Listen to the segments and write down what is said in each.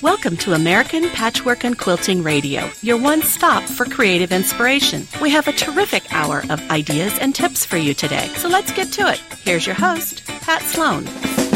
Welcome to American Patchwork and Quilting Radio, your one stop for creative inspiration. We have a terrific hour of ideas and tips for you today, so let's get to it. Here's your host, Pat Sloan.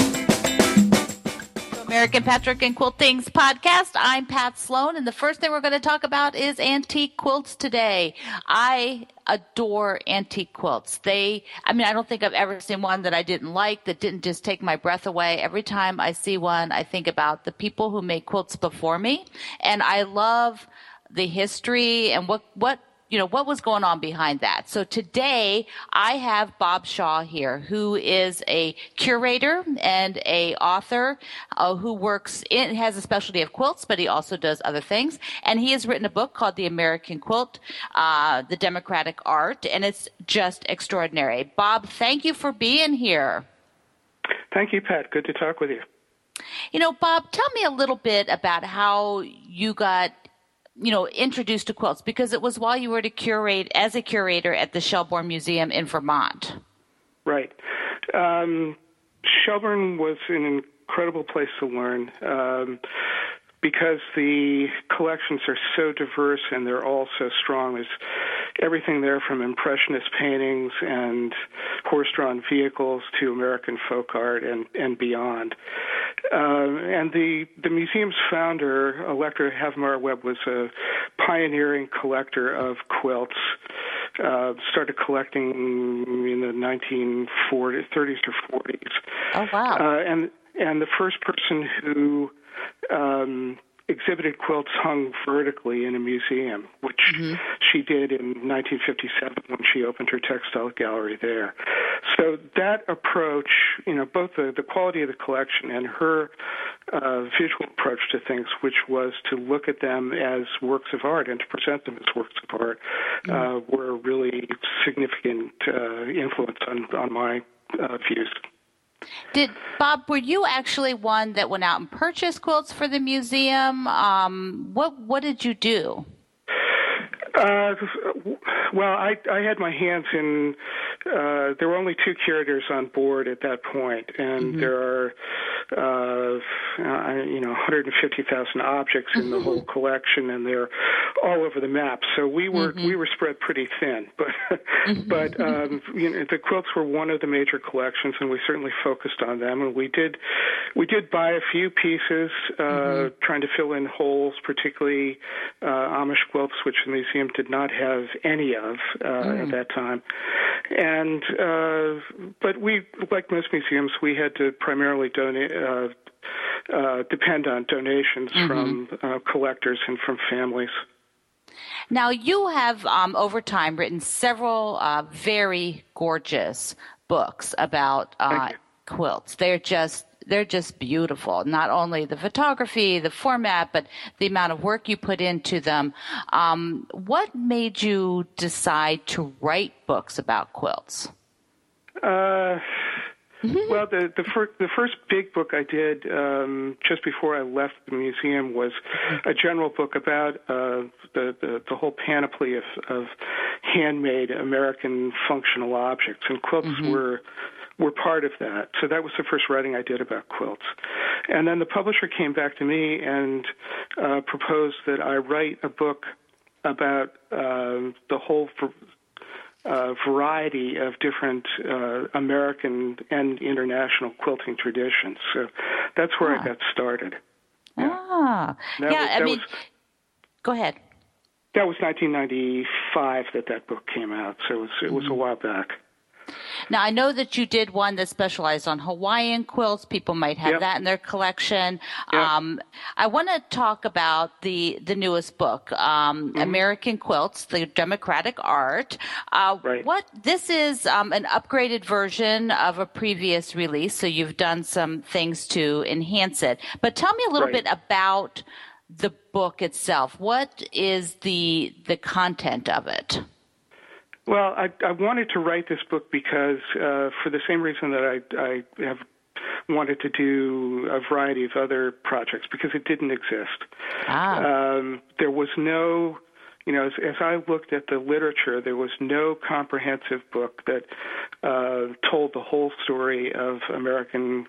American Patchwork and Quilting's podcast. I'm Pat Sloan, and the first thing we're going to talk about is antique quilts today. I adore antique quilts. I don't think I've ever seen one that I didn't like, that didn't just take my breath away. Every time I see one, I think about the people who made quilts before me, and I love the history and what was going on behind that. So today I have Bob Shaw here, who is a curator and a author who has a specialty of quilts, but he also does other things. And he has written a book called The American Quilt, The Democratic Art, and it's just extraordinary. Bob, thank you for being here. Thank you, Pat. Good to talk with you. Bob, tell me a little bit about how you got introduced to quilts, because it was while you were as a curator at the Shelbourne Museum in Vermont. Right. Shelbourne was an incredible place to learn because the collections are so diverse and they're all so strong. There's everything there from Impressionist paintings and horse-drawn vehicles to American folk art and beyond. And the museum's founder, Electra Havmar Webb, was a pioneering collector of quilts. Started collecting in the 1930s or 40s. Oh, wow. And the first person who exhibited quilts hung vertically in a museum, which she did in 1957 when she opened her textile gallery there. So that approach, both the quality of the collection and her visual approach to things, which was to look at them as works of art and to present them as works of art, were a really significant influence on my views. Bob, were you actually one that went out and purchased quilts for the museum? What did you do? Well, I had my hands in. There were only two curators on board at that point, and there are 150,000 objects in the whole collection, and they're all over the map. So we were spread pretty thin, but the quilts were one of the major collections, and we certainly focused on them. And we did buy a few pieces, trying to fill in holes, particularly Amish quilts, which the museum did not have any of at that time. And but we, like most museums, we had to primarily depend on donations from collectors and from families. Now, you have, over time, written several very gorgeous books about quilts. They're just beautiful. Not only the photography, the format, but the amount of work you put into them. What made you decide to write books about quilts? Well, the first big book I did just before I left the museum was a general book about the whole panoply of handmade American functional objects, and quilts were part of that. So that was the first writing I did about quilts. And then the publisher came back to me and proposed that I write a book about the whole variety of different American and international quilting traditions. So that's where I got started. Go ahead. That was 1995 that book came out, so it was a while back. Now, I know that you did one that specialized on Hawaiian quilts. People might have that in their collection. I want to talk about the newest book, American Quilts, The Democratic Art. This is an upgraded version of a previous release, so you've done some things to enhance it. But tell me a little bit about the book itself. What is the content of it? Well, I wanted to write this book because for the same reason that I have wanted to do a variety of other projects, because it didn't exist. There was no, as I looked at the literature, there was no comprehensive book that told the whole story of American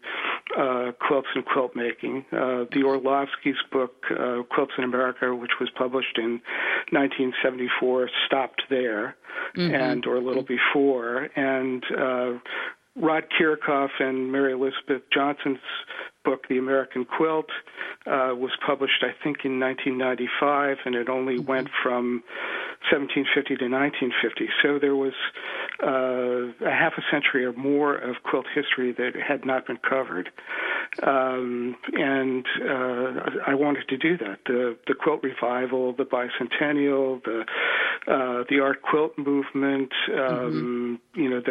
quilts and quilt making. The Orlovsky's book, Quilts in America, which was published in 1974, stopped there, or a little before. And Rod Kirchhoff and Mary Elizabeth Johnson's book, The American Quilt, was published, I think, in 1995, and it only went from 1750 to 1950. So there was a half a century or more of quilt history that had not been covered. And I wanted to do that. The quilt revival, the bicentennial, the art quilt movement, and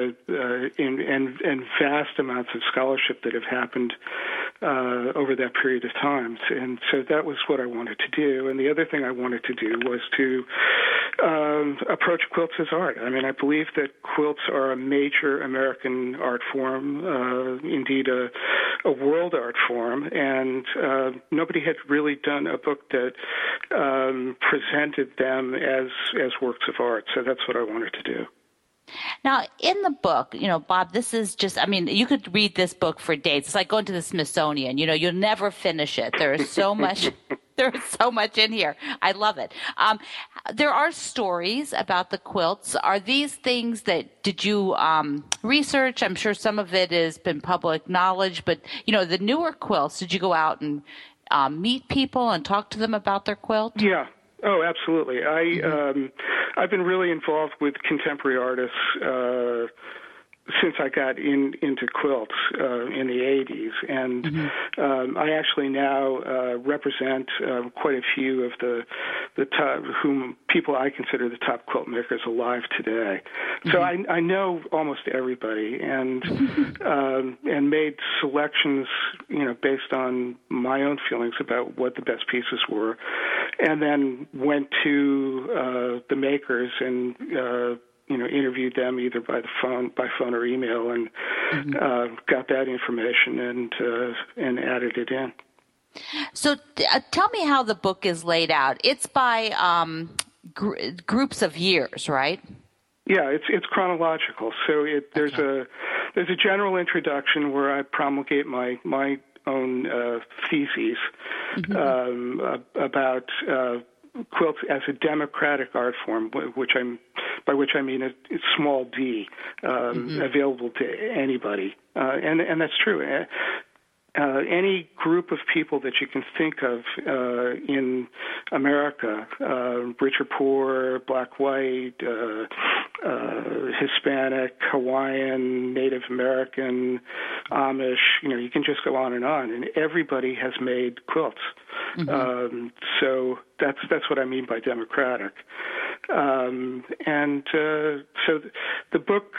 vast amounts of scholarship that have happened over that period of time. And so that was what I wanted to do. And the other thing I wanted to do was to approach quilts as art. I mean, I believe that quilts are a major American art form, indeed a world art form, and nobody had really done a book that presented them as works of art. So that's what I wanted to do. Now, in the book, Bob, this is just, I mean, you could read this book for days. It's like going to the Smithsonian. You'll never finish it. There is so much. There is so much in here. I love it. There are stories about the quilts. Are these things that did you research? I'm sure some of it has been public knowledge, but, the newer quilts, did you go out and meet people and talk to them about their quilt? Yeah. Oh, absolutely. I've been really involved with contemporary artists since I got into quilts in the 80s, and I actually now represent quite a few of the top, people I consider the top quilt makers alive today. So I know almost everybody, and made selections, based on my own feelings about what the best pieces were, and then went to the makers and interviewed them either by phone or email, and got that information and added it in. So tell me how the book is laid out. It's by groups of years, right? Yeah, it's chronological. So there's a general introduction where I promulgate my own theses about quilts as a democratic art form, by which I mean a small d, available to anybody, and that's true. Any group of people that you can think of in America, rich or poor, black, white, Hispanic, Hawaiian, Native American, Amish, you can just go on, and everybody has made quilts. So that's what I mean by democratic. So the book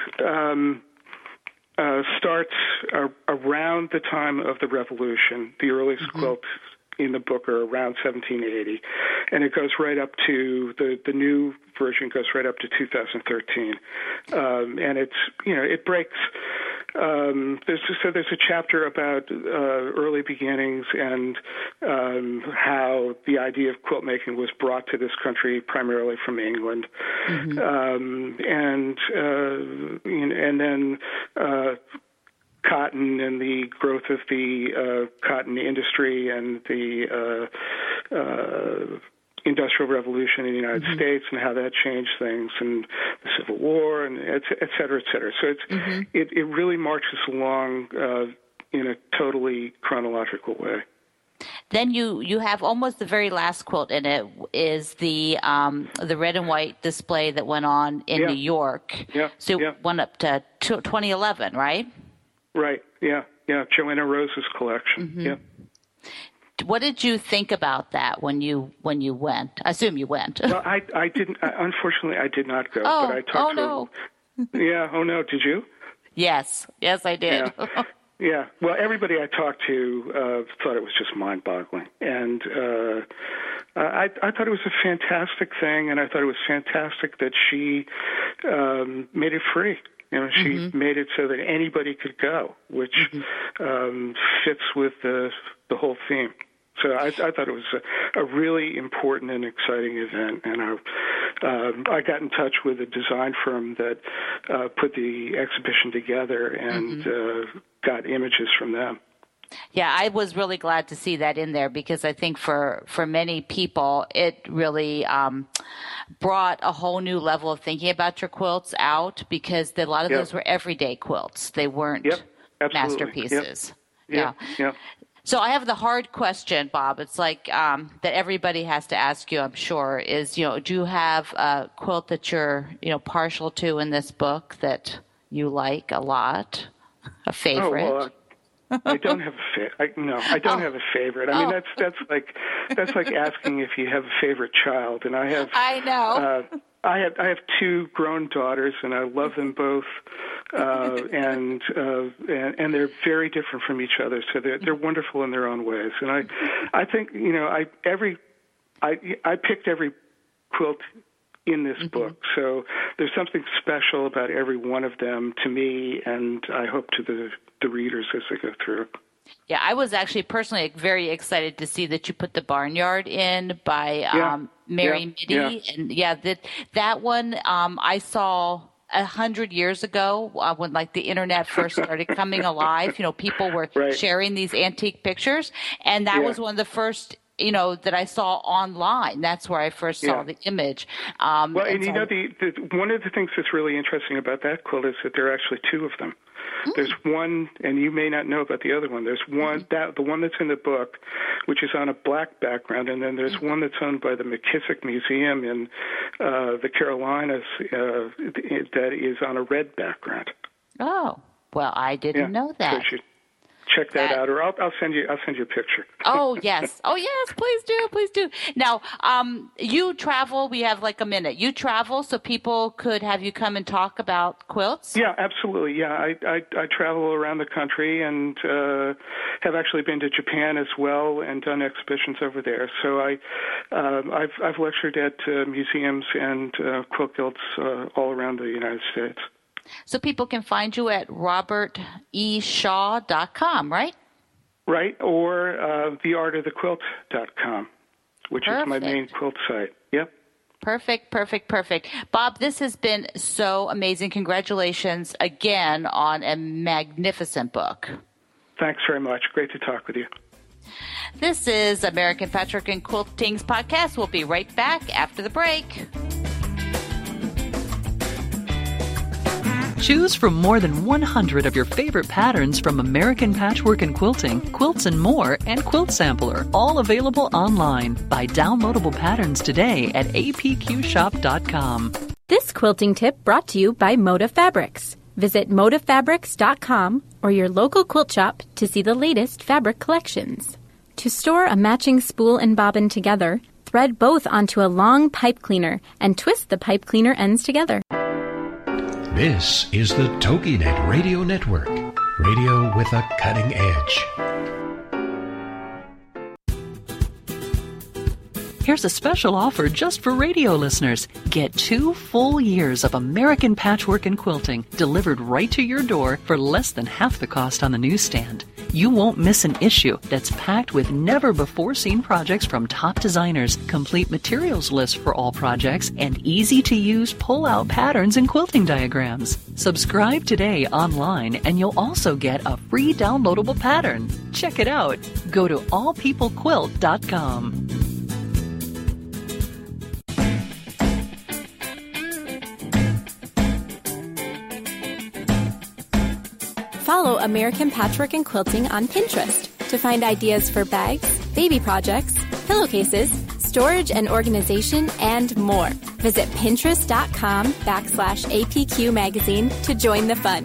starts around the time of the Revolution. The earliest quilts in the book are around 1780, and it goes right up to the new version goes right up to 2013, and it breaks. There's a chapter about early beginnings and how the idea of quilt making was brought to this country primarily from England, and then cotton and the growth of the cotton industry and the Industrial Revolution in the United States and how that changed things, and the Civil War, and et cetera, et cetera. So it really marches along in a totally chronological way. Then you have almost the very last quilt in it is the red and white display that went on in New York. Yeah. So it went up to 2011, right? Right. Yeah. Joanna Rose's collection. Yeah. What did you think about that when you went? I assume you went. Well, I didn't. Unfortunately, I did not go. Oh, but I talked to no. Yeah. Oh no. Did you? Yes, I did. Yeah. Yeah. Well, everybody I talked to thought it was just mind-boggling, and I thought it was a fantastic thing, and I thought it was fantastic that she made it free. She made it so that anybody could go, which fits with the whole theme. So I thought it was a really important and exciting event, and I got in touch with a design firm that put the exhibition together and got images from them. Yeah, I was really glad to see that in there because I think for many people, it really brought a whole new level of thinking about your quilts out because a lot of those were everyday quilts. They weren't masterpieces. Yep. So I have the hard question, Bob. It's like that everybody has to ask you, I'm sure, is, do you have a quilt that you're, partial to in this book that you like a lot, a favorite? Oh, well, I don't have I don't have a favorite. I mean, that's like asking if you have a favorite child, and I have. I know. I have two grown daughters, and I love them both, and they're very different from each other. So they're wonderful in their own ways. And I think I picked every quilt in this book. So there's something special about every one of them to me, and I hope to the readers as they go through. Yeah, I was actually personally very excited to see that you put the Barnyard in by Mary Mitty. And that one I saw 100 years ago when the internet first started coming alive. People were sharing these antique pictures, and that was one of the first that I saw online. That's where I first saw the image. One of the things that's really interesting about that quilt is that there are actually two of them. There's one, and you may not know about the other one. There's one, the one that's in the book, which is on a black background, and then there's one that's owned by the McKissick Museum in the Carolinas that is on a red background. Oh, well, I didn't know that. So you should check that out, or I'll send you a picture. Oh yes, please do. Now, you travel. We have like a minute. You travel, so people could have you come and talk about quilts. Yeah, absolutely. Yeah, I travel around the country and have actually been to Japan as well and done exhibitions over there. So I've lectured at museums and quilt guilds all around the United States. So people can find you at roberteshaw.com, right? Right, or theartofthequilt.com, which is my main quilt site. Yep. Perfect. Bob, this has been so amazing. Congratulations again on a magnificent book. Thanks very much. Great to talk with you. This is American Patchwork and Quilting's podcast. We'll be right back after the break. Choose from more than 100 of your favorite patterns from American Patchwork and Quilting, Quilts and More, and Quilt Sampler, all available online. Buy downloadable patterns today at apqshop.com. This quilting tip brought to you by Moda Fabrics. Visit modafabrics.com or your local quilt shop to see the latest fabric collections. To store a matching spool and bobbin together, thread both onto a long pipe cleaner and twist the pipe cleaner ends together. This is the TogiNet Radio Network, radio with a cutting edge. Here's a special offer just for radio listeners. Get 2 full years of American Patchwork and Quilting delivered right to your door for less than half the cost on the newsstand. You won't miss an issue that's packed with never-before-seen projects from top designers, complete materials lists for all projects, and easy-to-use pull-out patterns and quilting diagrams. Subscribe today online, and you'll also get a free downloadable pattern. Check it out. Go to allpeoplequilt.com. Follow American Patchwork and Quilting on Pinterest to find ideas for bags, baby projects, pillowcases, storage and organization, and more. Visit pinterest.com/APQ magazine to join the fun.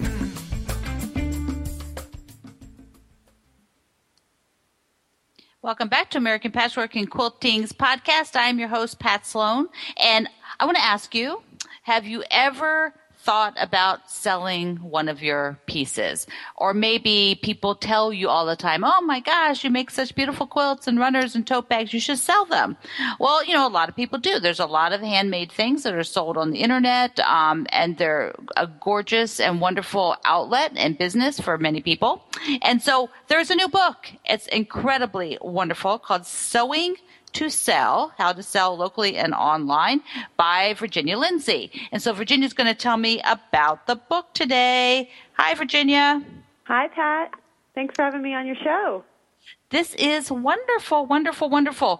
Welcome back to American Patchwork and Quilting's podcast. I am your host, Pat Sloan, and I want to ask you, have you ever thought about selling one of your pieces? Or maybe people tell you all the time, oh my gosh, you make such beautiful quilts and runners and tote bags, you should sell them. Well, a lot of people do. There's a lot of handmade things that are sold on the internet, and they're a gorgeous and wonderful outlet and business for many people. And so there's a new book. It's incredibly wonderful, called Sewing to Sell, How to Sell Locally and Online, by Virginia Lindsay. And so Virginia's going to tell me about the book today. Hi, Virginia. Hi, Pat. Thanks for having me on your show. This is wonderful, wonderful, wonderful.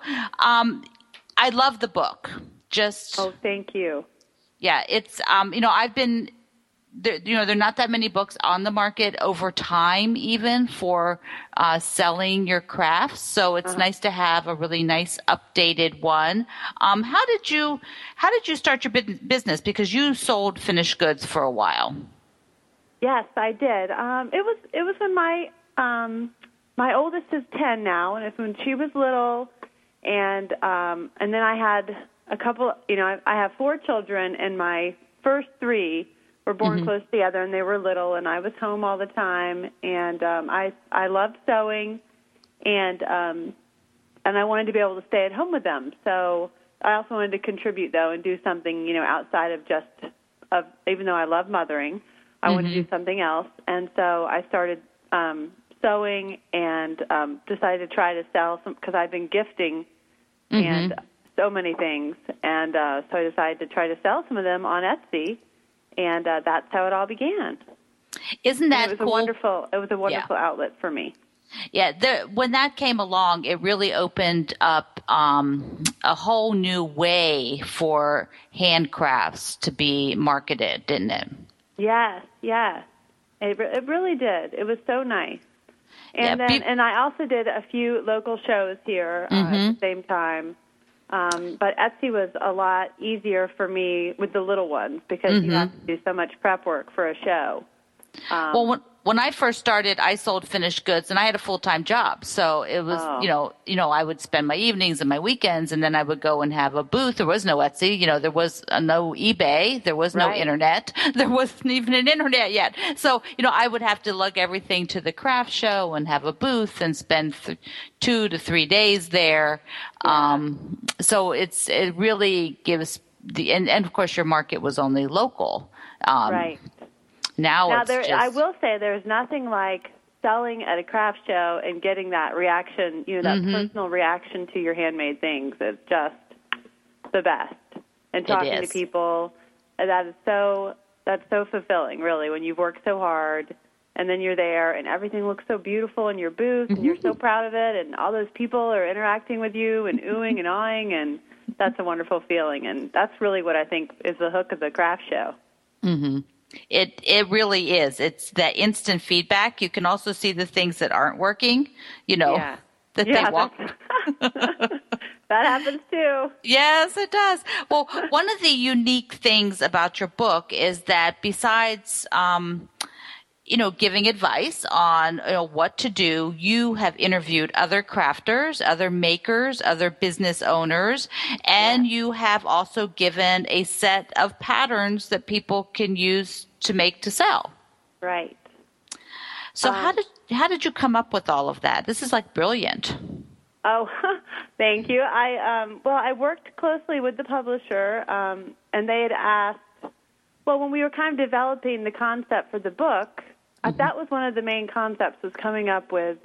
I love the book. Oh, thank you. Yeah, it's, I've been, there are not that many books on the market over time even for selling your crafts. So it's nice to have a really nice updated one. How did you start your business? Because you sold finished goods for a while. Yes, I did. It was when my oldest is 10 now, and it's when she was little, and then I had a couple. I have 4 children, and my first 3 were born close together, and they were little, and I was home all the time, and I loved sewing, and I wanted to be able to stay at home with them. So I also wanted to contribute, though, and do something, outside of even though I love mothering, I wanted to do something else, and so I started sewing and decided to try to sell some, because I've been gifting and so many things, and so I decided to try to sell some of them on Etsy. And that's how it all began. Isn't that cool? It was a wonderful outlet for me. Yeah, when that came along, it really opened up a whole new way for handcrafts to be marketed, didn't it? Yes. It really did. It was so nice. And and I also did a few local shows here at the same time. But Etsy was a lot easier for me with the little ones because you have to do so much prep work for a show. Well, when I first started, I sold finished goods, and I had a full-time job. So it was, I would spend my evenings and my weekends, and then I would go and have a booth. There was no Etsy. There was no eBay. There was no internet. There wasn't even an internet yet. So, I would have to lug everything to the craft show and have a booth and spend 2 to 3 days there. So it really gives and of course your market was only local. Right. Now I will say there's nothing like selling at a craft show and getting that reaction, that personal reaction to your handmade things. It's just the best. And talking to people, that's so fulfilling, really, when you've worked so hard and then you're there and everything looks so beautiful in your booth and you're so proud of it and all those people are interacting with you and oohing and awing, and that's a wonderful feeling. And that's really what I think is the hook of the craft show. Mm-hmm. It really is. It's that instant feedback. You can also see the things that aren't working, that they walk. That happens too. Yes, it does. Well, one of the unique things about your book is that besides, giving advice on what to do, you have interviewed other crafters, other makers, other business owners, and you have also given a set of patterns that people can use to make to sell. Right. So how did you come up with all of that? This is brilliant. Oh, thank you. I worked closely with the publisher, and they had asked. Well, when we were kind of developing the concept for the book. That was one of the main concepts, was coming up with,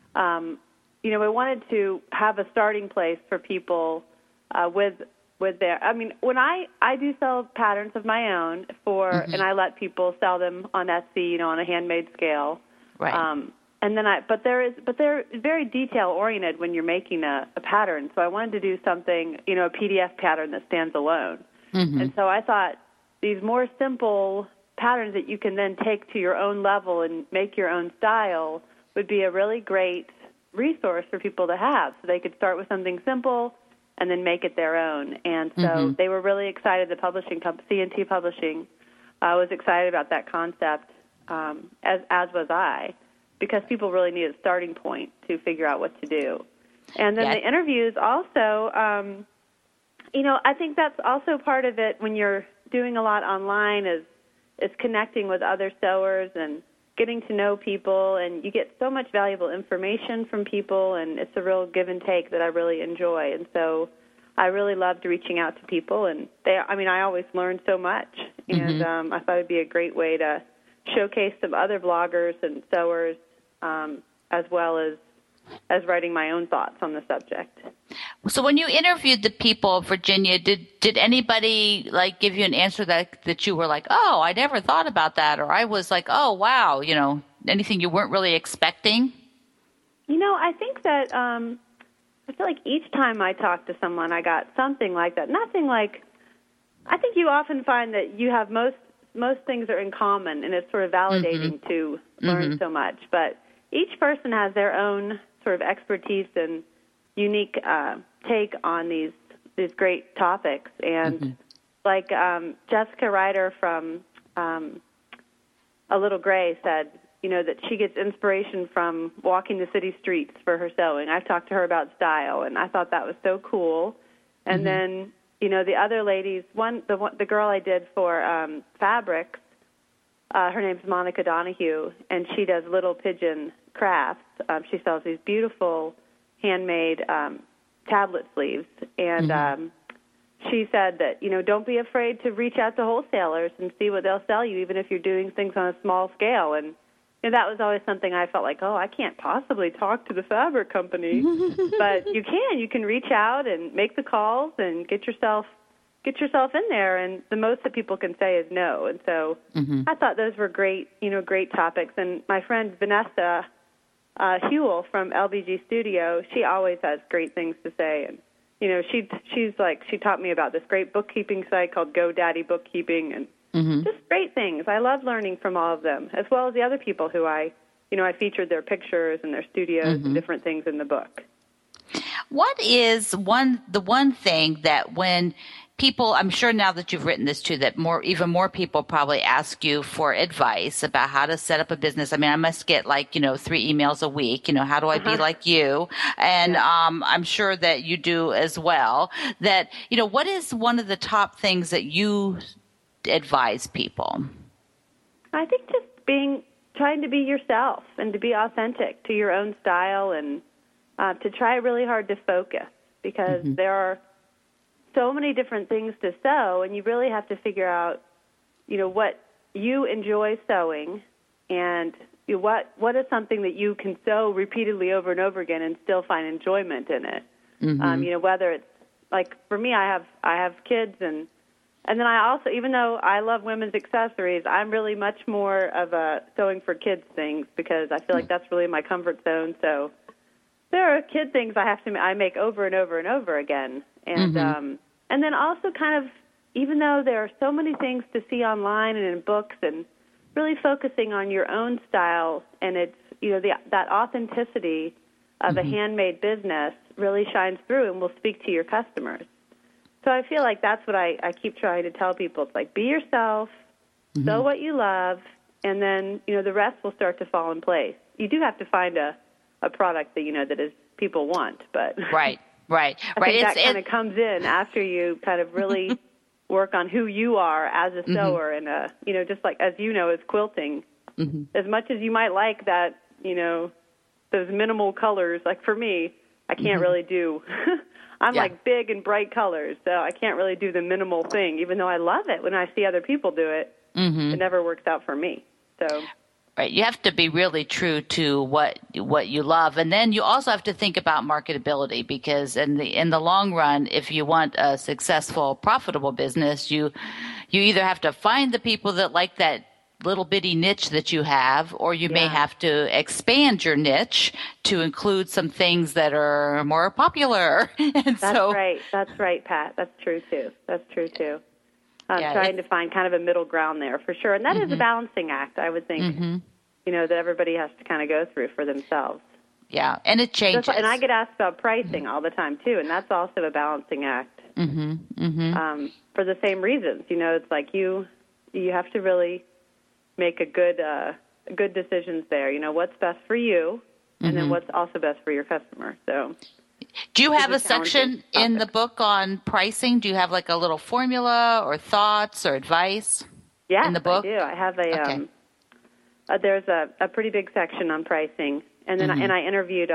we wanted to have a starting place for people with their, when I do sell patterns of my own and I let people sell them on Etsy, on a handmade scale. Right. And then but they're very detail oriented when you're making a pattern. So I wanted to do something, a PDF pattern that stands alone. And so I thought these more simple patterns that you can then take to your own level and make your own style would be a really great resource for people to have. So they could start with something simple and then make it their own. And so they were really excited. The publishing company, C&T Publishing, was excited about that concept, as was I, because people really need a starting point to figure out what to do. And then the interviews also, I think that's also part of it when you're doing a lot online is connecting with other sewers and getting to know people, and you get so much valuable information from people, and it's a real give and take that I really enjoy. And so I really loved reaching out to people, and I always learn so much, and I thought it would be a great way to showcase some other bloggers and sewers, as well as writing my own thoughts on the subject. So when you interviewed the people of Virginia, did anybody give you an answer that you were like, oh, I never thought about that, or I was like, oh, wow, anything you weren't really expecting? I think that I feel like each time I talk to someone, I got something like that. Nothing like, I think you often find that you have most things are in common, and it's sort of validating to learn so much. But each person has their own sort of expertise and unique take on these great topics. And like Jessica Ryder from A Little Gray said, that she gets inspiration from walking the city streets for her sewing. I've talked to her about style, and I thought that was so cool. And then, the other ladies, the girl I did for fabrics, her name's Monica Donahue, and she does Little Pigeon Crafts. She sells these beautiful handmade tablet sleeves, and she said that, don't be afraid to reach out to wholesalers and see what they'll sell you, even if you're doing things on a small scale. And that was always something I felt like, I can't possibly talk to the fabric company. But you can reach out and make the calls and get yourself in there. And the most that people can say is no. And so I thought those were great topics. And my friend Vanessa Hewell from LBG Studio, she always has great things to say. And she taught me about this great bookkeeping site called GoDaddy Bookkeeping, and just great things. I love learning from all of them, as well as the other people who I featured their pictures and their studios and different things in the book. What is the one thing that when people, I'm sure now that you've written this too, that even more people probably ask you for advice about how to set up a business. I mean, I must get 3 emails a week, how do I be like you? And I'm sure that you do as well. That, what is one of the top things that you advise people? I think just trying to be yourself and to be authentic to your own style, and to try really hard to focus, because there are so many different things to sew, and you really have to figure out, what you enjoy sewing, and what is something that you can sew repeatedly over and over again and still find enjoyment in it. Whether it's like for me, I have kids, and then I also, even though I love women's accessories, I'm really much more of a sewing for kids things, because I feel like that's really my comfort zone. So there are kid things I make over and over and over again. And then also kind of, even though there are so many things to see online and in books, and really focusing on your own style, and it's, that authenticity of a handmade business really shines through and will speak to your customers. So I feel like that's what I keep trying to tell people. It's like, be yourself, sew what you love, and then, the rest will start to fall in place. You do have to find a product that, that is people want, but Right. I think that kind of comes in after you kind of really work on who you are as a sewer, and just like as as quilting. As much as you might like that, those minimal colors. Like for me, I can't really do. I'm like big and bright colors, so I can't really do the minimal thing. Even though I love it when I see other people do it, it never works out for me. So. Right, you have to be really true to what you love, and then you also have to think about marketability, because in the long run, if you want a successful, profitable business, you either have to find the people that like that little bitty niche that you have, or you may have to expand your niche to include some things that are more popular. That's right, Pat. That's true too. Trying to find kind of a middle ground there for sure. And that is a balancing act, I would think, that everybody has to kind of go through for themselves. Yeah, and it changes. And I get asked about pricing all the time too, and that's also a balancing act for the same reasons. It's like you have to really make a good decisions there. What's best for you, and then what's also best for your customer. So. Do you have a section in the book on pricing? Do you have like a little formula or thoughts or advice in the book? I do. I have there's a pretty big section on pricing. And then I interviewed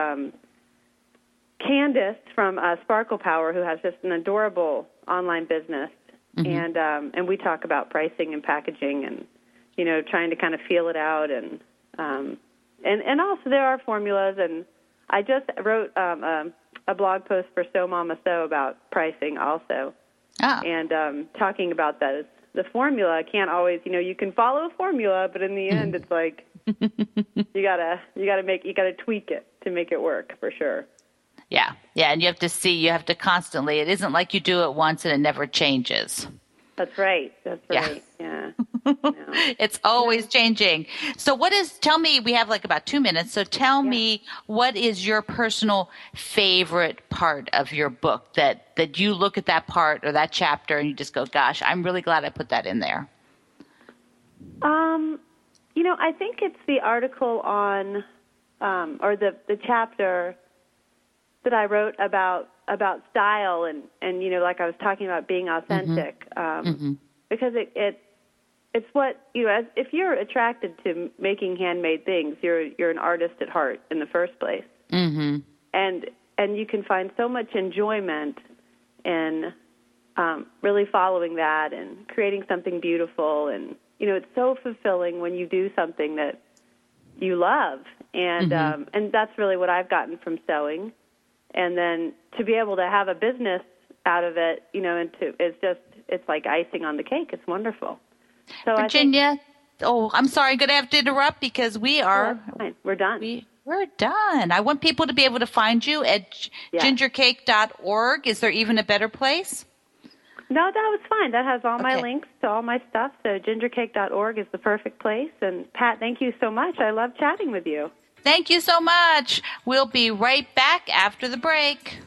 Candace from Sparkle Power, who has just an adorable online business. And we talk about pricing and packaging and, trying to kind of feel it out. And also there are formulas. And I just wrote a blog post for Sew Mama Sew about pricing also, and talking about those. The formula can't always, you can follow a formula, but in the end, it's like you gotta tweak it to make it work for sure. Yeah, and you have to constantly. It isn't like you do it once and it never changes. That's right. Yeah. No. It's always changing. So tell me, we have like about 2 minutes. So tell me, what is your personal favorite part of your book that you look at that part or that chapter and you just go, gosh, I'm really glad I put that in there. I think it's the article on, or the chapter that I wrote about style and like I was talking about being authentic, because it's what if you're attracted to making handmade things, you're an artist at heart in the first place, and you can find so much enjoyment in really following that and creating something beautiful, and it's so fulfilling when you do something that you love, and that's really what I've gotten from sewing. And then to be able to have a business out of it, it's like icing on the cake. It's wonderful. So Virginia, I'm sorry, I'm going to have to interrupt because we're done. We're done. I want people to be able to find you at gingercake.org. Is there even a better place? No, that was fine. That has all my links to all my stuff. So gingercake.org is the perfect place. And Pat, thank you so much. I love chatting with you. Thank you so much. We'll be right back after the break.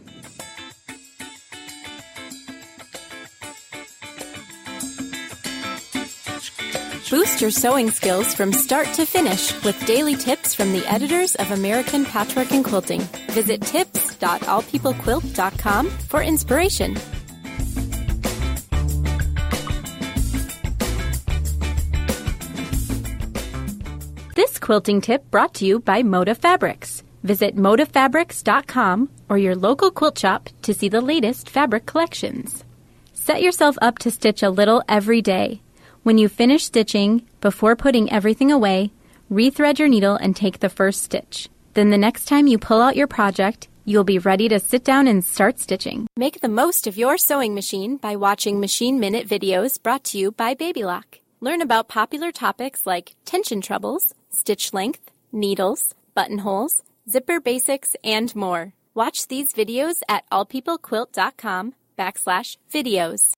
Boost your sewing skills from start to finish with daily tips from the editors of American Patchwork and Quilting. Visit tips.allpeoplequilt.com for inspiration. This quilting tip brought to you by Moda Fabrics. Visit modafabrics.com or your local quilt shop to see the latest fabric collections. Set yourself up to stitch a little every day. When you finish stitching, before putting everything away, rethread your needle and take the first stitch. Then the next time you pull out your project, you'll be ready to sit down and start stitching. Make the most of your sewing machine by watching Machine Minute videos brought to you by Babylock. Learn about popular topics like tension troubles, stitch length, needles, buttonholes, zipper basics, and more. Watch these videos at allpeoplequilt.com/videos.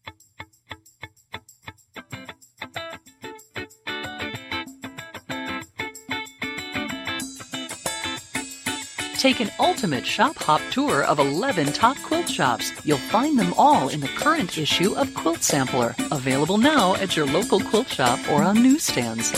Take an ultimate shop-hop tour of 11 top quilt shops. You'll find them all in the current issue of Quilt Sampler, available now at your local quilt shop or on newsstands.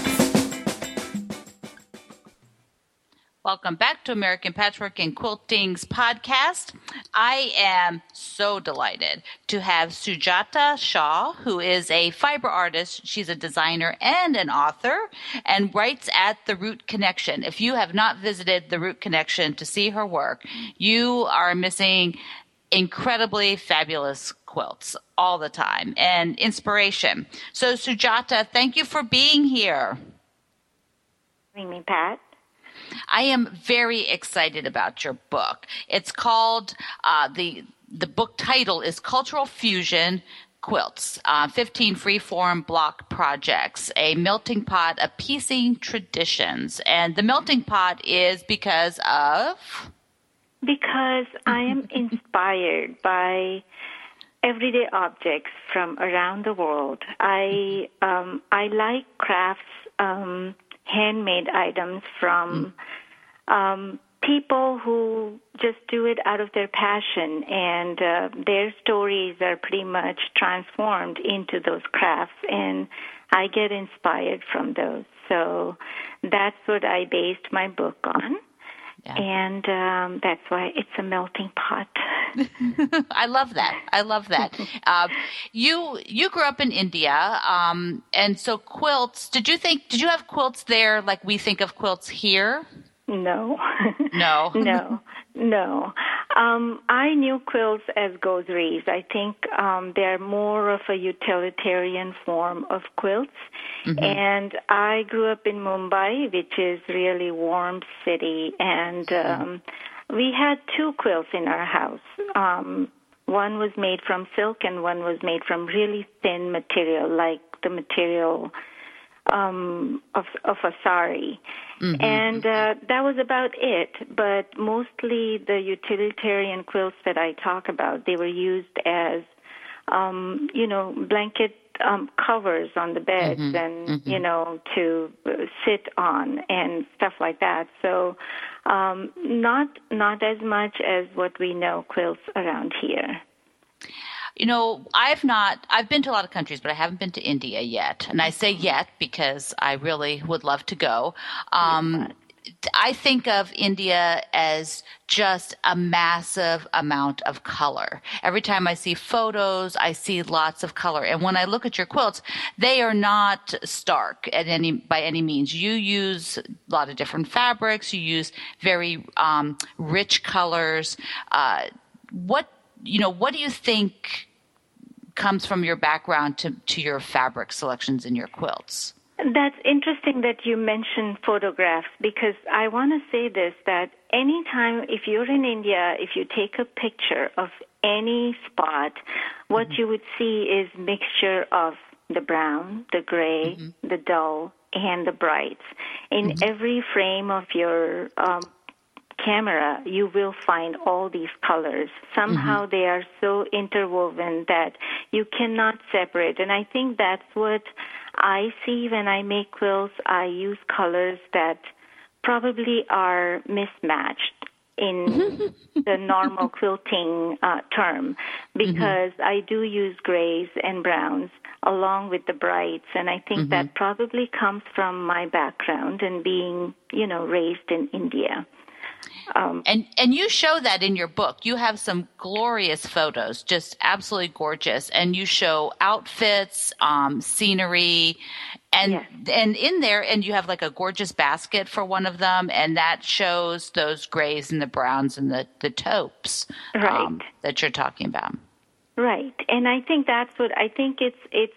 Welcome back to American Patchwork and Quilting's podcast. I am so delighted to have Sujata Shah, who is a fiber artist. She's a designer and an author and writes at The Root Connection. If you have not visited The Root Connection to see her work, you are missing incredibly fabulous quilts all the time and inspiration. So Sujata, thank you for being here. Me, Pat. I am very excited about your book. It's called, the book title is Cultural Fusion Quilts, 15 Freeform Block Projects, a melting pot of piecing traditions. And the melting pot is because of? Because I am inspired by everyday objects from around the world. I like crafts, handmade items from people who just do it out of their passion, and their stories are pretty much transformed into those crafts, and I get inspired from those. So that's what I based my book on. Yeah. And that's why it's a melting pot. I love that. You grew up in India, and so quilts. Did you have quilts there like we think of quilts here? No. No. No. I knew quilts as gozris. I think they're more of a utilitarian form of quilts. Mm-hmm. And I grew up in Mumbai, which is really warm city, and we had two quilts in our house. One was made from silk and one was made from really thin material, like the material a sari. Mm-hmm. And that was about it. But mostly the utilitarian quilts that I talk about, they were used as, blanket covers on the beds and, to sit on and stuff like that. So not as much as what we know quilts around here. I've been to a lot of countries, but I haven't been to India yet. And I say yet because I really would love to go. I think of India as just a massive amount of color. Every time I see photos, I see lots of color. And when I look at your quilts, they are not stark by any means. You use a lot of different fabrics. You use very rich colors. What do you think comes from your background to your fabric selections in your quilts? That's interesting that you mentioned photographs, because I want to say this, that anytime, if you're in India, if you take a picture of any spot, what you would see is mixture of the brown, the gray, the dull, and the brights. In every frame of your camera, you will find all these colors. Somehow they are so interwoven that you cannot separate. And I think that's what I see when I make quilts. I use colors that probably are mismatched in the normal quilting term, because I do use grays and browns along with the brights, and I think that probably comes from my background and being, raised in India. And you show that in your book. You have some glorious photos, just absolutely gorgeous. And you show outfits, scenery, and in there, and you have like a gorgeous basket for one of them, and that shows those grays and the browns and the taupes that you're talking about. Right, and I think that's what I think. It's.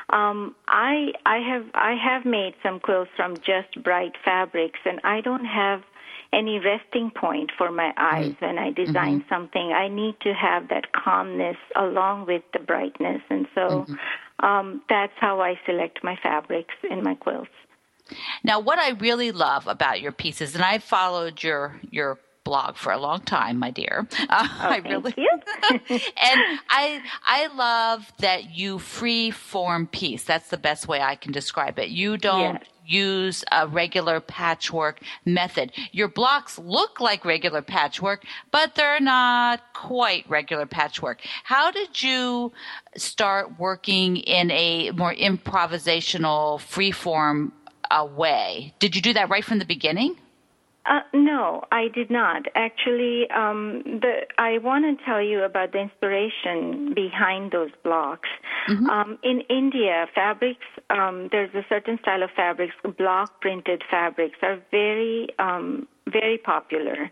I have made some quilts from just bright fabrics, and I don't have any resting point for my eyes when I design something. I need to have that calmness along with the brightness, and so that's how I select my fabrics in my quilts. Now, what I really love about your pieces, and I followed your blog for a long time, my dear. Thank you. And I love that you free form piece. That's the best way I can describe it. You don't use a regular patchwork method. Your blocks look like regular patchwork, but they're not quite regular patchwork. How did you start working in a more improvisational, free-form way? Did you do that right from the beginning? No, I did not. Actually, I want to tell you about the inspiration behind those blocks. In India, fabrics, there's a certain style of fabrics, block printed fabrics are very, very popular.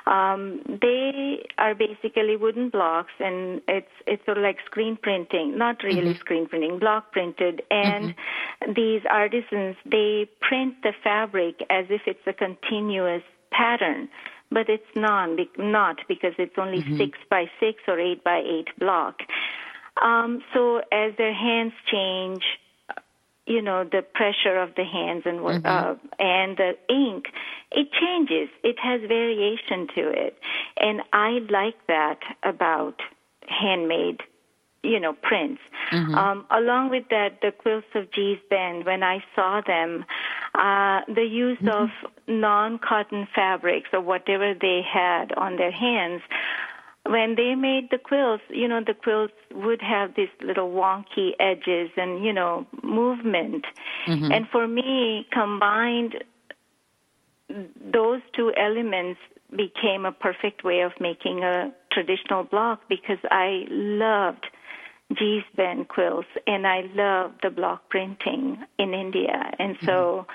They are basically wooden blocks, and it's sort of like screen printing, not really screen printing, block printed. And these artisans, they print the fabric as if it's a continuous pattern, but it's not because it's only 6 by 6 or 8 by 8 block. So as their hands change, the pressure of the hands and the ink, it changes. It has variation to it. And I like that about handmade, prints. Along with that, the quilts of Gee's Bend, when I saw them, the use of non-cotton fabrics or whatever they had on their hands, when they made the quilts, the quilts would have these little wonky edges and, movement. And for me, combined, those two elements became a perfect way of making a traditional block, because I loved Gee's Bend quilts, and I love the block printing in India. And so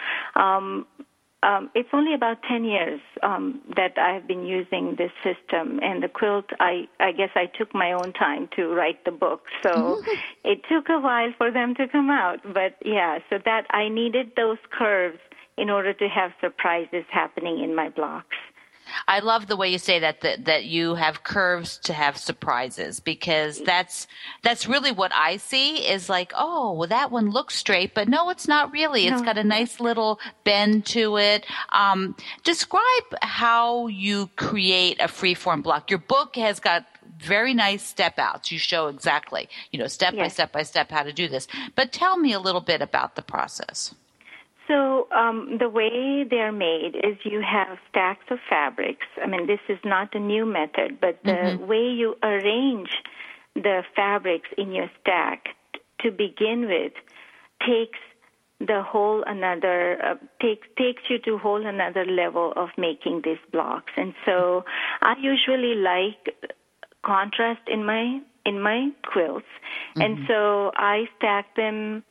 it's only about 10 years that I've been using this system. And the quilt, I guess I took my own time to write the book. So it took a while for them to come out. But, so that I needed those curves in order to have surprises happening in my blocks. I love the way you say that you have curves to have surprises, because that's really what I see is like, oh, well, that one looks straight, but no, it's not really. It's got a nice little bend to it. Describe how you create a freeform block. Your book has got very nice step outs. You show exactly, step by step how to do this. But tell me a little bit about the process. So the way they're made is you have stacks of fabrics. I mean, this is not a new method, but the way you arrange the fabrics in your stack to begin with takes the whole another takes you to whole another level of making these blocks. And so I usually like contrast in my quilts, and so I stack them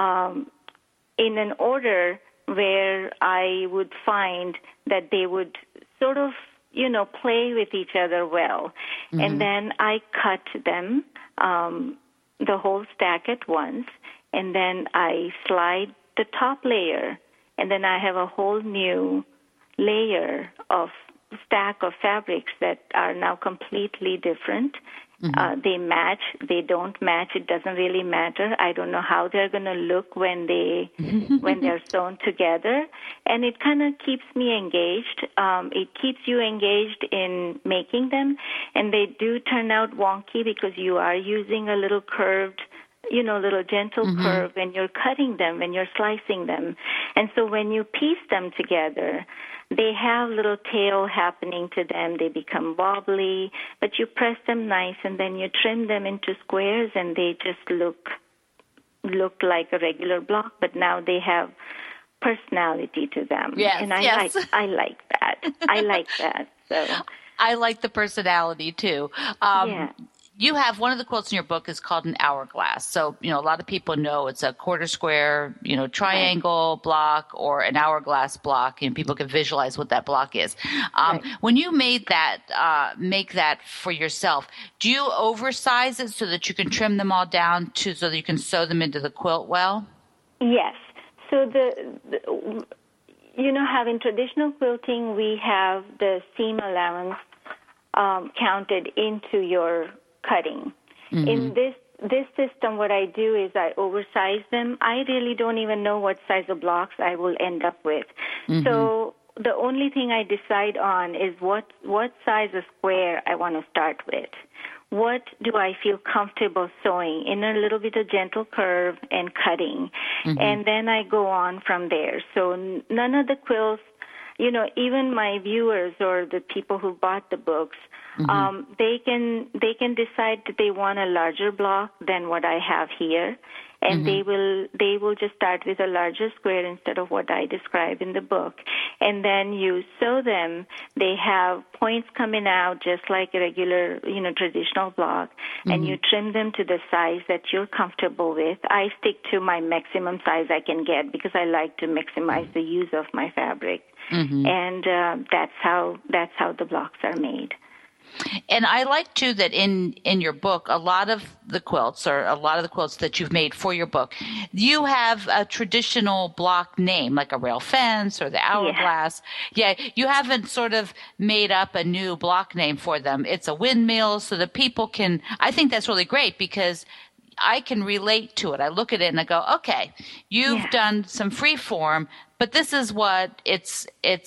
in an order where I would find that they would sort of, play with each other well. And then I cut them, the whole stack at once, and then I slide the top layer, and then I have a whole new layer of stack of fabrics that are now completely different. They match, they don't match, it doesn't really matter. I don't know how they're going to look when they're sewn together, and it kind of keeps me engaged. It keeps you engaged in making them, and they do turn out wonky because you are using a little curved, little gentle curve when you're cutting them, when you're slicing them. And so when you piece them together, they have little tail happening to them. They become wobbly, but you press them nice, and then you trim them into squares, and they just look like a regular block, but now they have personality to them. Yes, and I like that. I like that. So I like the personality too. You have one of the quilts in your book is called an hourglass. So, a lot of people know it's a quarter square, triangle block or an hourglass block, and people can visualize what that block is. When you make that for yourself, do you oversize it so that you can trim them all down so that you can sew them into the quilt well? Yes. So having traditional quilting, we have the seam allowance counted into your cutting. In this system, what I do is I oversize them. I really don't even know what size of blocks I will end up with. So the only thing I decide on is what size of square I want to start with. What do I feel comfortable sewing in a little bit of gentle curve and cutting? And then I go on from there. So none of the quilts, even my viewers or the people who bought the books, they can decide that they want a larger block than what I have here, and they will just start with a larger square instead of what I describe in the book. And then you sew them. They have points coming out just like a regular, traditional block, and you trim them to the size that you're comfortable with. I stick to my maximum size I can get because I like to maximize the use of my fabric. And that's how the blocks are made. And I like, too, that in your book, a lot of the quilts that you've made for your book, you have a traditional block name, like a rail fence or the hourglass. Yeah, you haven't sort of made up a new block name for them. It's a windmill so that people can – I think that's really great because I can relate to it. I look at it and I go, okay, you've done some free form, but this is what it's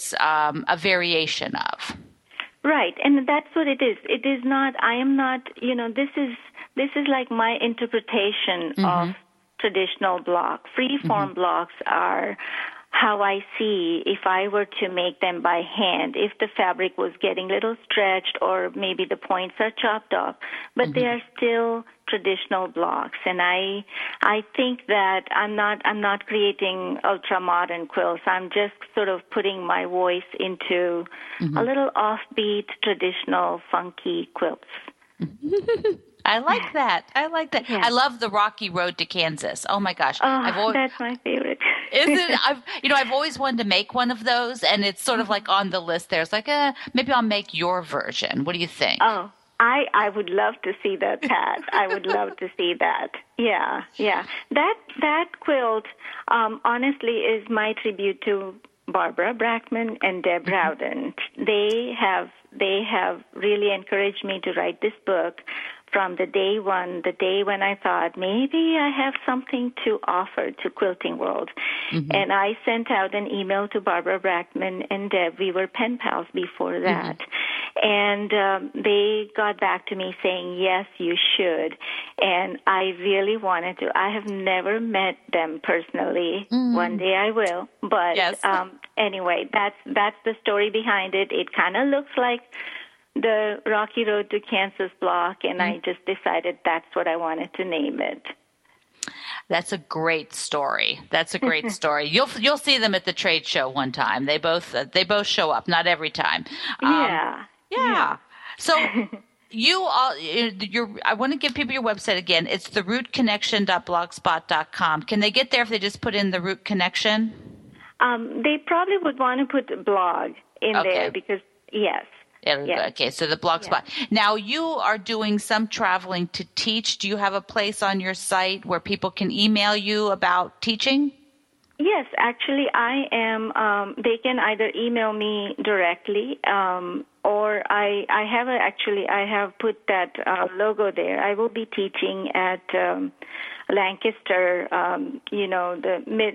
a variation of. Right, and that's what it is. It is not, I am not, this is like my interpretation of traditional block. Free-form blocks are how I see if I were to make them by hand, if the fabric was getting a little stretched or maybe the points are chopped off, but they are still traditional blocks. And I think that I'm not creating ultra-modern quilts. I'm just sort of putting my voice into a little offbeat, traditional, funky quilts. I like that. Yeah. I love the Rocky Road to Kansas. Oh my gosh. That's my favorite. Isn't it? I've always wanted to make one of those, and it's sort of like on the list there. It's like, maybe I'll make your version. What do you think? Oh, I would love to see that, Pat. I would love to see that. Yeah. That quilt, honestly, is my tribute to Barbara Brackman and Deb Rowden. They have really encouraged me to write this book from the day when I thought maybe I have something to offer to Quilting World. Mm-hmm. And I sent out an email to Barbara Brackman and Deb. We were pen pals before that. Mm-hmm. And they got back to me saying, yes, you should. And I really wanted to. I have never met them personally. Mm-hmm. One day I will. But yes. Anyway, that's the story behind it. It kind of looks like the Rocky Road to Kansas block, and I just decided that's what I wanted to name it. That's a great story. That's a great story. You'll see them at the trade show one time. They both show up, not every time. Yeah. So I want to give people your website again. It's therootconnection.blogspot.com. Can they get there if they just put in the Root Connection? They probably would want to put blog in there because yes. Okay, so the Blogspot. Yeah. Now, you are doing some traveling to teach. Do you have a place on your site where people can email you about teaching? Yes, actually, I am. They can either email me directly, or I have put that logo there. I will be teaching at Lancaster. The mid.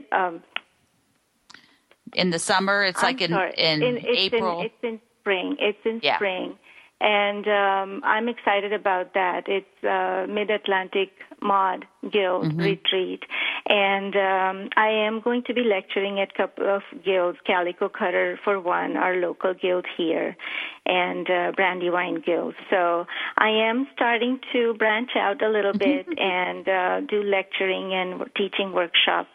In the summer, it's in April. It's in spring. Spring. And I'm excited about that. It's Mid-Atlantic Mod Guild Retreat. And I am going to be lecturing at a couple of guilds, Calico Cutter for one, our local guild here, and Brandywine Guild. So I am starting to branch out a little bit and do lecturing and teaching workshops,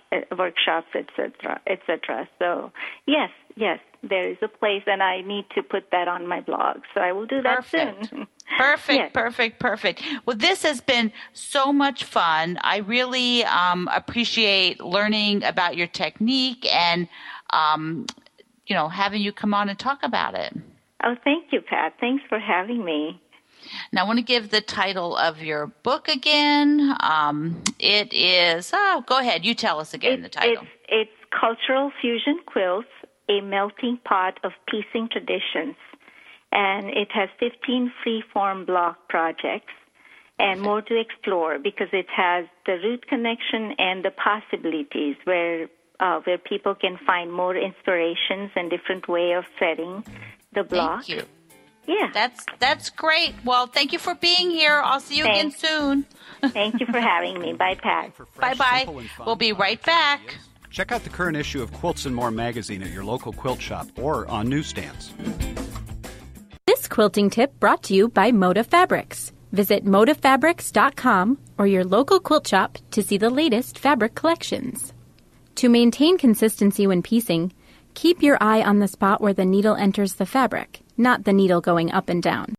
etc. So yes, there is a place, and I need to put that on my blog. So I will do that soon. Perfect. Well, this has been so much fun. I really appreciate learning about your technique and, having you come on and talk about it. Oh, thank you, Pat. Thanks for having me. Now, I want to give the title of your book again. It is, go ahead. You tell us again the title. It's Cultural Fusion Quilts, a melting pot of piecing traditions. And it has 15 free-form block projects and more to explore because it has the root connection and the possibilities where people can find more inspirations and different way of setting the block. Thank you. Yeah. That's great. Well, thank you for being here. I'll see you again soon. Thank you for having me. Bye, Pat. Bye-bye. We'll be right back. Check out the current issue of Quilts and More magazine at your local quilt shop or on newsstands. This quilting tip brought to you by Moda Fabrics. Visit modafabrics.com or your local quilt shop to see the latest fabric collections. To maintain consistency when piecing, keep your eye on the spot where the needle enters the fabric, not the needle going up and down.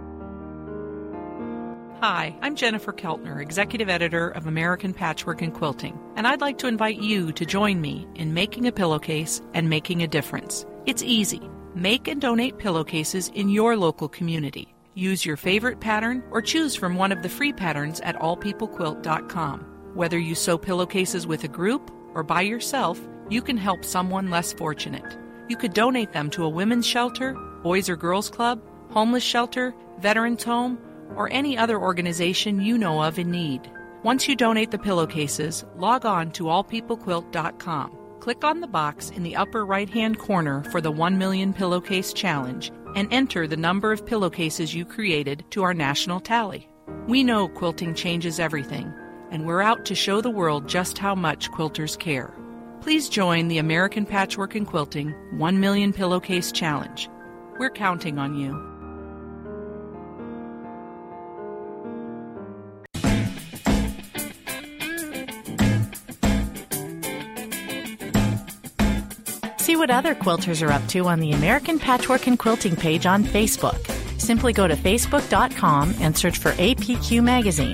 Hi, I'm Jennifer Keltner, Executive Editor of American Patchwork and Quilting, and I'd like to invite you to join me in making a pillowcase and making a difference. It's easy. Make and donate pillowcases in your local community. Use your favorite pattern or choose from one of the free patterns at allpeoplequilt.com. Whether you sew pillowcases with a group or by yourself, you can help someone less fortunate. You could donate them to a women's shelter, boys or girls club, homeless shelter, veterans home, or any other organization you know of in need. Once you donate the pillowcases, log on to allpeoplequilt.com. Click on the box in the upper right-hand corner for the 1 Million Pillowcase Challenge and enter the number of pillowcases you created to our national tally. We know quilting changes everything, and we're out to show the world just how much quilters care. Please join the American Patchwork and Quilting 1 Million Pillowcase Challenge. We're counting on you. See what other quilters are up to on the American Patchwork and Quilting page on Facebook. Simply go to facebook.com and search for APQ Magazine.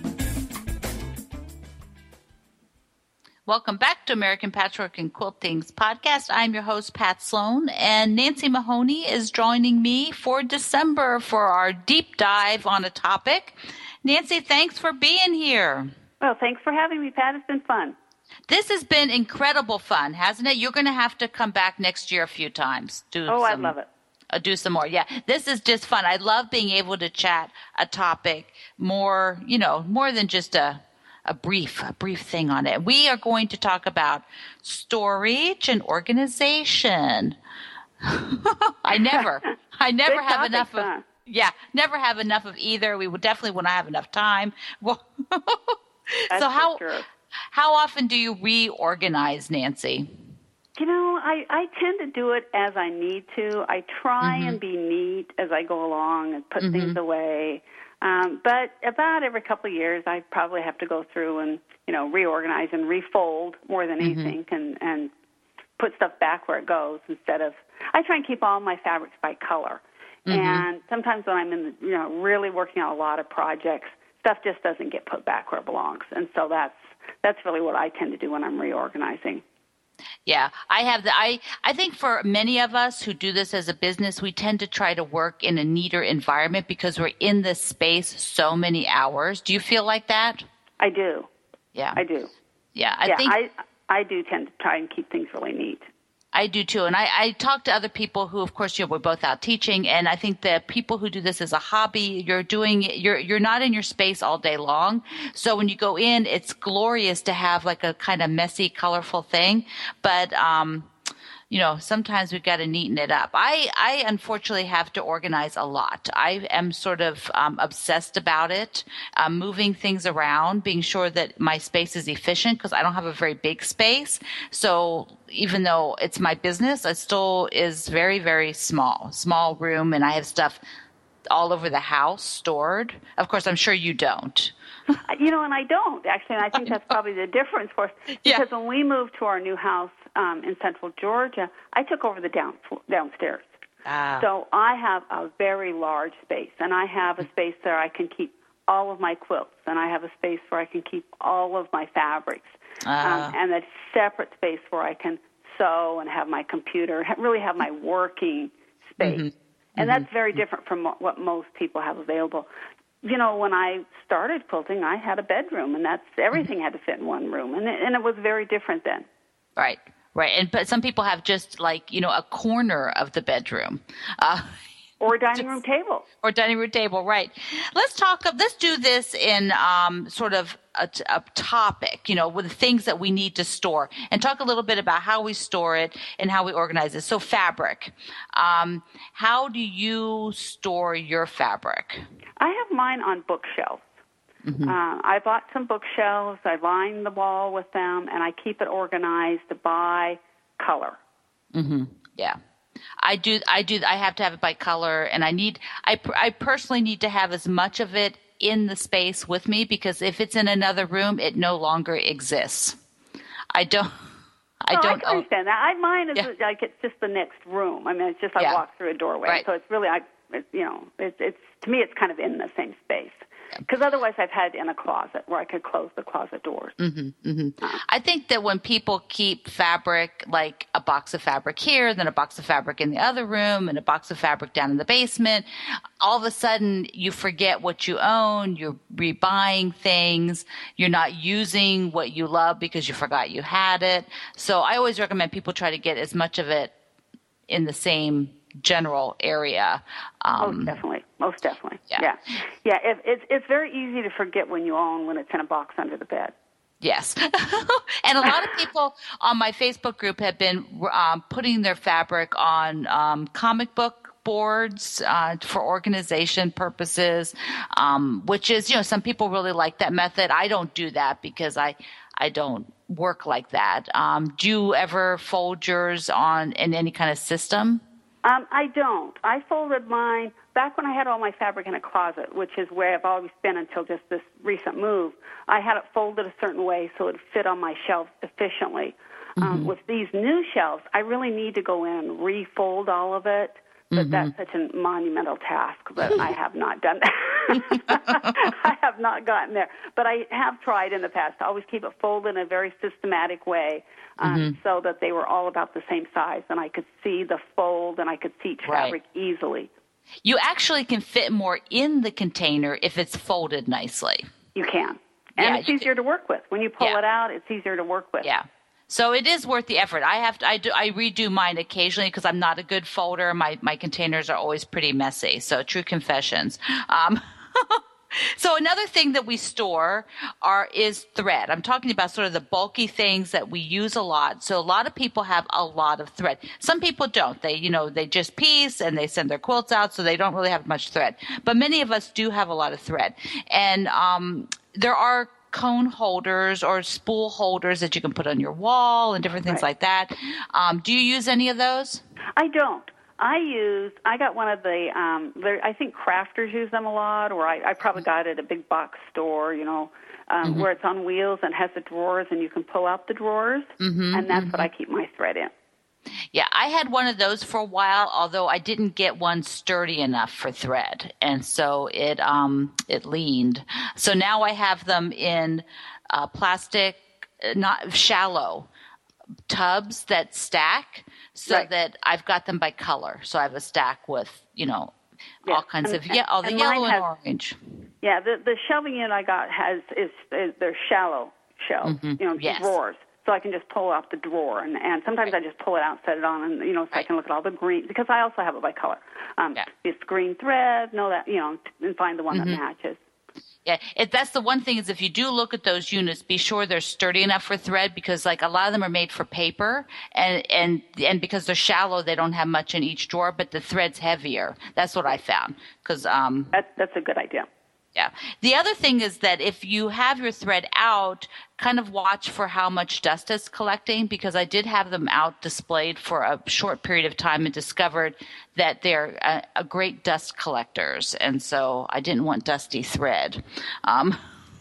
Welcome back to American Patchwork and Quilting's podcast. I'm your host, Pat Sloan, and Nancy Mahoney is joining me for December for our deep dive on a topic. Nancy, thanks for being here. Well, thanks for having me, Pat. It's been fun. This has been incredible fun, hasn't it? You're going to have to come back next year a few times. I'd love it. Do some more. Yeah, this is just fun. I love being able to chat a topic more, more than just a brief thing on it. We are going to talk about storage and organization. I never have enough of. Yeah, never have enough of either. We would definitely want to have enough time. Well, so how often do you reorganize, Nancy? I tend to do it as I need to. I try and be neat as I go along and put things away. But about every couple of years, I probably have to go through and, reorganize and refold more than anything and put stuff back where it goes instead of – I try and keep all my fabrics by color. And sometimes when I'm in really working on a lot of projects, stuff just doesn't get put back where it belongs. And so that's really what I tend to do when I'm reorganizing. Yeah, I think for many of us who do this as a business, we tend to try to work in a neater environment because we're in this space so many hours. Do you feel like that? I do. Yeah. I do. Yeah, I do tend to try and keep things really neat. I do too. And I talk to other people who, of course, we're both out teaching. And I think the people who do this as a hobby, you're not in your space all day long. So when you go in, it's glorious to have like a kind of messy, colorful thing. But, sometimes we've got to neaten it up. I unfortunately have to organize a lot. I am sort of obsessed about it, moving things around, being sure that my space is efficient because I don't have a very big space. So even though it's my business, it still is very, very small room, and I have stuff all over the house stored. Of course, I'm sure you don't. And I don't, actually, and I think that's probably the difference for us. Because when we moved to our new house in central Georgia, I took over the downstairs. So I have a very large space, and I have a space there I can keep all of my quilts, and I have a space where I can keep all of my fabrics, and a separate space where I can sew and have my computer, really have my working space. And that's very different from what most people have available. When I started quilting, I had a bedroom, and everything had to fit in one room, and it was very different then. Right. But some people have just a corner of the bedroom. Or a dining room table. Or dining room table, right. Let's do this in sort of a topic, with the things that we need to store, and talk a little bit about how we store it and how we organize it. So fabric. How do you store your fabric? I have mine on bookshelves. I bought some bookshelves. I line the wall with them, and I keep it organized by color. Yeah. I do. I have to have it by color, and I personally need to have as much of it in the space with me, because if it's in another room, it no longer exists. I can understand that. Mine is like it's just the next room. I mean, it's just I walk through a doorway, so it's really it's to me it's kind of in the same space. Because otherwise I've had it in a closet where I could close the closet doors. I think that when people keep fabric, like a box of fabric here, then a box of fabric in the other room, and a box of fabric down in the basement, all of a sudden you forget what you own, you're rebuying things, you're not using what you love because you forgot you had it. So I always recommend people try to get as much of it in the same general area. Most definitely. Yeah. It's very easy to forget when you own when it's in a box under the bed. Yes. And a lot of people on my Facebook group have been putting their fabric on comic book boards for organization purposes, which is, some people really like that method. I don't do that because I don't work like that. Do you ever fold yours in any kind of system? I don't. I folded mine back when I had all my fabric in a closet, which is where I've always been until just this recent move. I had it folded a certain way so it would fit on my shelves efficiently. With these new shelves, I really need to go in and refold all of it, but that's such a monumental task that I have not done that. I have not gotten there. But I have tried in the past to always keep it folded in a very systematic way, so that they were all about the same size, and I could see the fold and I could see each fabric easily. You actually can fit more in the container if it's folded nicely. You can. And it's easier to work with. When you pull it out, it's easier to work with. Yeah. So it is worth the effort. I redo mine occasionally because I'm not a good folder. My containers are always pretty messy. So true confessions. So another thing that we store is thread. I'm talking about sort of the bulky things that we use a lot. So a lot of people have a lot of thread. Some people don't. They just piece and they send their quilts out, so they don't really have much thread. But many of us do have a lot of thread. And there are cone holders or spool holders that you can put on your wall and different things like that. Do you use any of those? I don't. I got one of the, I think crafters use them a lot, or I probably got it at a big box store, where it's on wheels and has the drawers and you can pull out the drawers, and that's what I keep my thread in. Yeah, I had one of those for a while, although I didn't get one sturdy enough for thread, and so it leaned. So now I have them in plastic, not shallow tubs that stack, so that I've got them by color. So I have a stack with, all kinds of all the yellow and orange. Yeah, the shelving unit I got is they're shallow shelves, drawers. So I can just pull out the drawer, and sometimes I just pull it out, set it on, and so I can look at all the green, because I also have it by color. It's green thread, and find the one that matches. Yeah, that's the one thing is if you do look at those units, be sure they're sturdy enough for thread, because like a lot of them are made for paper, and because they're shallow, they don't have much in each drawer, but the thread's heavier. That's what I found. Because that's a good idea. Yeah. The other thing is that if you have your thread out, kind of watch for how much dust it's collecting, because I did have them out displayed for a short period of time and discovered that they're a great dust collectors. And so I didn't want dusty thread. And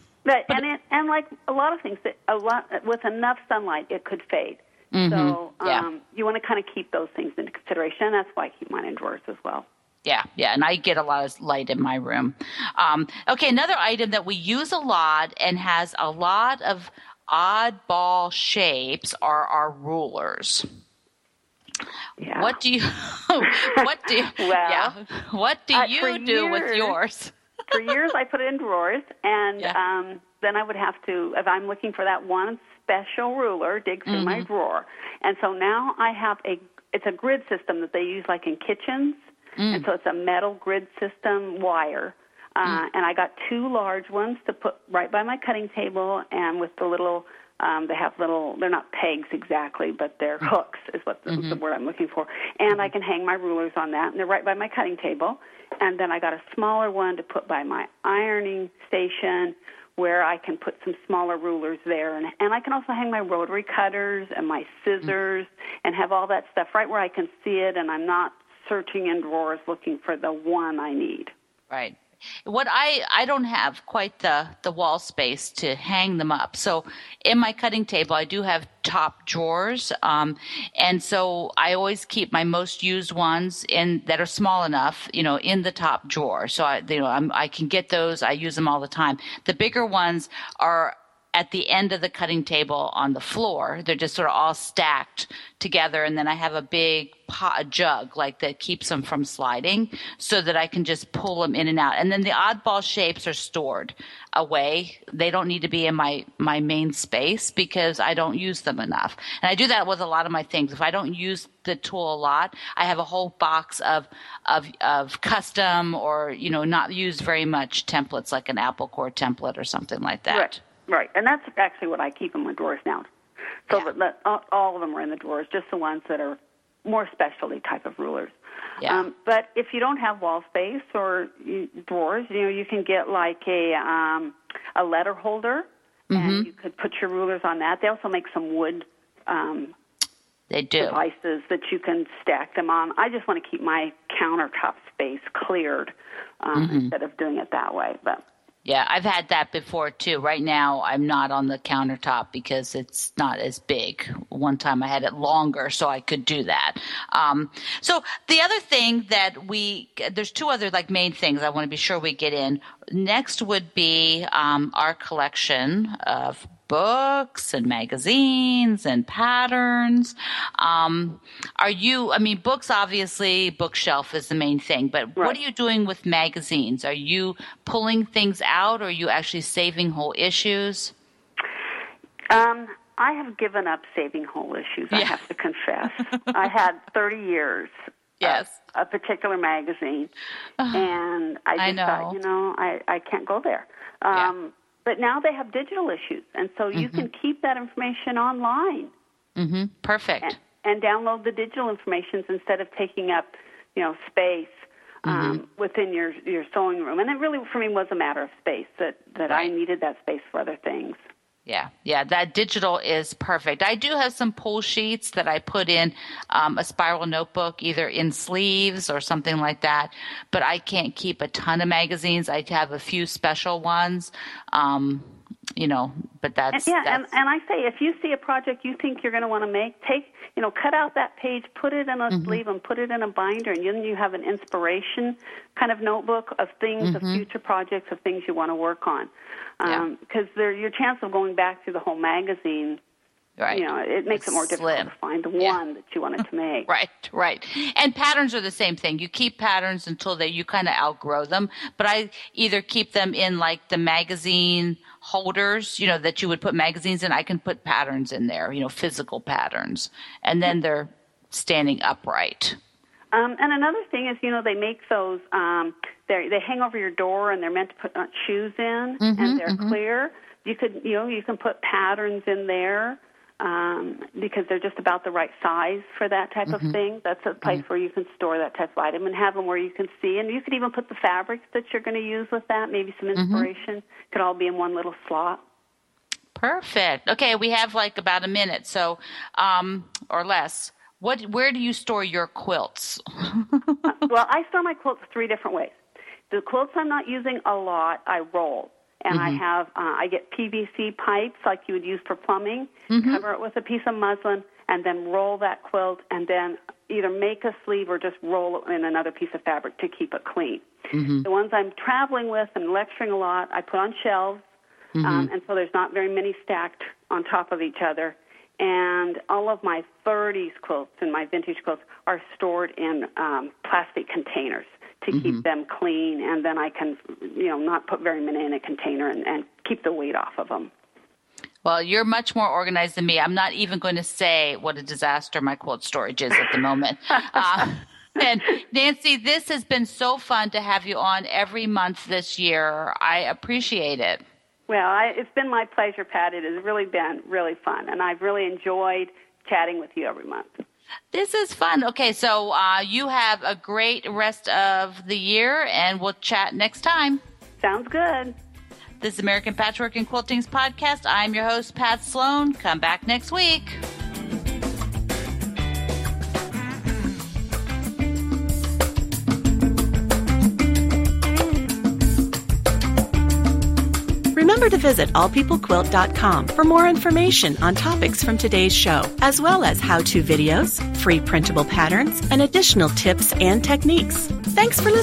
like a lot of things, with enough sunlight, it could fade. So you want to kind of keep those things into consideration. And that's why I keep mine in drawers as well. Yeah, and I get a lot of light in my room. Okay, another item that we use a lot and has a lot of oddball shapes are our rulers. Yeah. What do you do with yours? For years, I put it in drawers, and then I would have to, if I'm looking for that one special ruler, dig through my drawer. And so now I have it's a grid system that they use like in kitchens. And so it's a metal grid system wire. And I got 2 large ones to put right by my cutting table, and with the little, they're not pegs exactly, but they're hooks is what the word I'm looking for. And I can hang my rulers on that, and they're right by my cutting table. And then I got a smaller one to put by my ironing station, where I can put some smaller rulers there. And I can also hang my rotary cutters and my scissors and have all that stuff right where I can see it, and I'm not searching in drawers looking for the one I need. Right. What I don't have quite the wall space to hang them up. So in my cutting table, I do have top drawers. And so I always keep my most used ones that are small enough, in the top drawer. So I can get those. I use them all the time. The bigger ones are at the end of the cutting table on the floor. They're just sort of all stacked together, and then I have a big jug that keeps them from sliding, so that I can just pull them in and out. And then the oddball shapes are stored away. They don't need to be in my main space because I don't use them enough. And I do that with a lot of my things. If I don't use the tool a lot, I have a whole box of custom or not used very much templates, like an apple core template or something like that. Right, and that's actually what I keep in my drawers now. So that all of them are in the drawers, just the ones that are more specialty type of rulers. Yeah. But if you don't have wall space or drawers, you can get like a letter holder, and you could put your rulers on that. They also make some wood devices that you can stack them on. I just want to keep my countertop space cleared instead of doing it that way, but... Yeah, I've had that before, too. Right now, I'm not on the countertop because it's not as big. One time I had it longer, so I could do that. So the other thing that there's 2 other main things I want to be sure we get in. Next would be our collection of books and magazines and patterns. Books, obviously, bookshelf is the main thing, but what are you doing with magazines? Are you pulling things out, or are you actually saving whole issues? I have given up saving whole issues, I have to confess. I had 30 years of a particular magazine, and I just thought, I can't go there. But now they have digital issues, and so you can keep that information online. Mm-hmm. Perfect. And download the digital information instead of taking up, space within your sewing room. And it really, for me, was a matter of space, that I needed that space for other things. Yeah, that digital is perfect. I do have some pull sheets that I put in a spiral notebook, either in sleeves or something like that, but I can't keep a ton of magazines. I have a few special ones, but that's... And I say, if you see a project you think you're going to want to make, cut out that page, put it in a sleeve and put it in a binder, and then you have an inspiration kind of notebook of things, of future projects, of things you want to work on. Because your chance of going back through the whole magazine, it makes it more difficult to find the one that you wanted to make. Right. And patterns are the same thing. You keep patterns until you kind of outgrow them. But I either keep them in like the magazine holders, that you would put magazines in. I can put patterns in there, physical patterns. And then they're standing upright. And another thing is, they make those, they hang over your door, and they're meant to put shoes in, and they're clear. You could, you can put patterns in there because they're just about the right size for that type of thing. That's a place where you can store that type of item and have them where you can see. And you could even put the fabrics that you're going to use with that, maybe some inspiration. Could all be in one little slot. Perfect. Okay, we have like about a minute, so or less. Where do you store your quilts? Well, I store my quilts 3 different ways. The quilts I'm not using a lot, I roll. And I get PVC pipes like you would use for plumbing, cover it with a piece of muslin, and then roll that quilt, and then either make a sleeve or just roll it in another piece of fabric to keep it clean. The ones I'm traveling with and lecturing a lot, I put on shelves, and so there's not very many stacked on top of each other. And all of my 30s quilts and my vintage quilts are stored in plastic containers to keep them clean, and then I can, not put very many in a container and keep the weight off of them. Well, you're much more organized than me. I'm not even going to say what a disaster my quilt storage is at the moment. And Nancy, this has been so fun to have you on every month this year. I appreciate it. Well, it's been my pleasure, Pat. It has really been really fun, and I've really enjoyed chatting with you every month. This is fun. Okay, so you have a great rest of the year, and we'll chat next time. Sounds good. This is American Patchwork and Quilting's podcast. I'm your host, Pat Sloan. Come back next week. Remember to visit allpeoplequilt.com for more information on topics from today's show, as well as how-to videos, free printable patterns, and additional tips and techniques. Thanks for listening.